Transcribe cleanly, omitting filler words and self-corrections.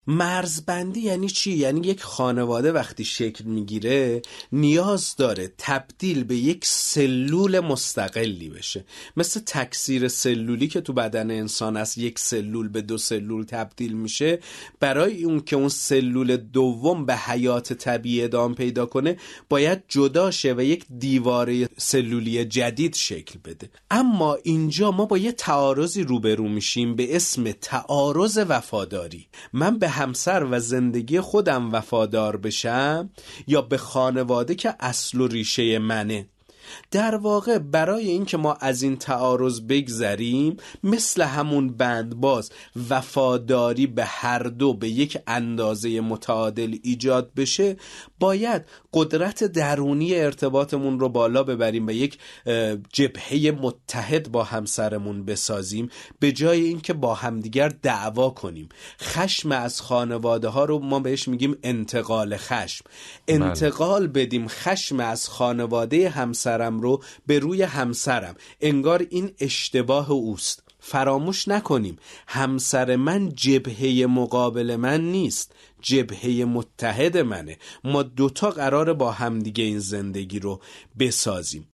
مرزبندی یعنی چی؟ یعنی یک خانواده وقتی شکل میگیره نیاز داره تبدیل به یک سلول مستقلی بشه، مثل تکثیر سلولی که تو بدن انسان از یک سلول به 2 سلول تبدیل میشه. برای اون که اون سلول دوم به حیات طبیعی ادامه پیدا کنه باید جدا شه و یک دیواره سلولی جدید شکل بده. اما اینجا ما با یه تعارضی روبرو میشیم به اسم تعارض وفاداری. من به همسر و زندگی خودم وفادار بشم یا به خانواده که اصل و ریشه منه؟ در واقع برای اینکه ما از این تعارض بگذریم، مثل همون بندباز وفاداری به هر دو به یک اندازه متعادل ایجاد بشه، باید قدرت درونی ارتباطمون رو بالا ببریم و یک جبهه متحد با همسرمون بسازیم، به جای اینکه با همدیگر دعوا کنیم. خشم از خانواده ها رو ما بهش میگیم انتقال خشم. انتقال بدیم خشم از خانواده همسرم رو به روی همسرم، انگار این اشتباه اوست. فراموش نکنیم همسر من جبهه مقابل من نیست، جبهه متحد منه. ما دوتا قراره با همدیگه این زندگی رو بسازیم.